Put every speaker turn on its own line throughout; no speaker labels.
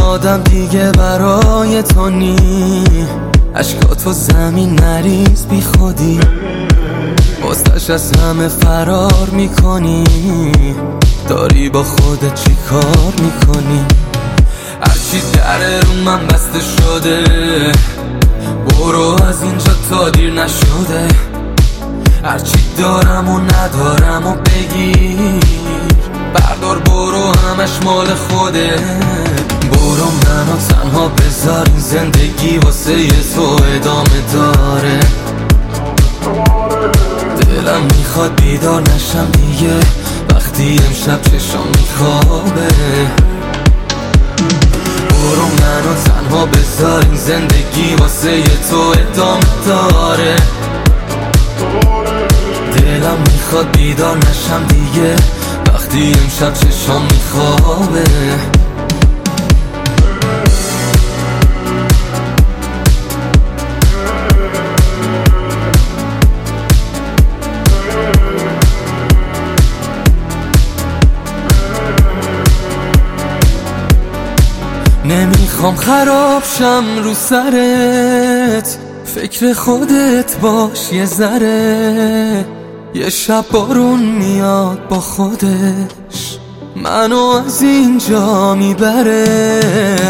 آدم دیگه برای تو نی، عشقاتو زمین نریز بی خودی، واسطش از همه فرار میکنی، داری با خودت چی کار میکنی؟ هرچی در رو من بسته شده، برو از اینجا تا دیر نشده، هرچی دارم و ندارم و بگیر، بردار برو همش مال خوده، برو منو تنها بذار، این زندگی واسه تو ادامه داره، دلم میخواد بیدار نشم دیگه وقتی امشب چشام میخوابه، برو منو تنها بذار، این زندگی واسه تو ادامه داره، دلم میخواد بیدار نشم دیگه وقتی امشب چشام میخوابه. نمیخوام خراب شم رو سرت، فکر خودت باش یه ذره، یه شب بارون میاد با خودش منو از اینجا میبره،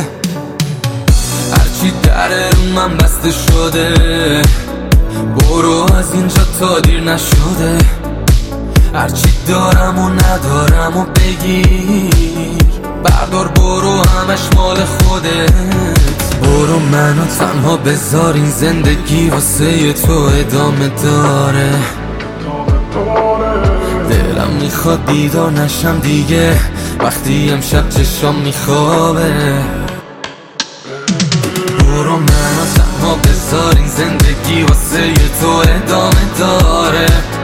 هرچی در رو من بسته شده، برو از اینجا تا دیر نشده، هرچی دارم و ندارم و بگیر، بردار برو همش مال خودت، برو منو تنها بذار، این زندگی واسه تو ادامه داره، دلم میخواد بیدار نشم دیگه وقتی امشب چشام میخوابه، برو منو تنها بذار، این زندگی واسه تو ادامه داره،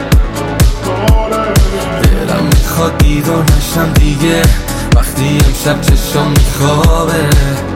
دلم میخواد بیدار نشم دیگه وقتی امشب چشام میخوابه.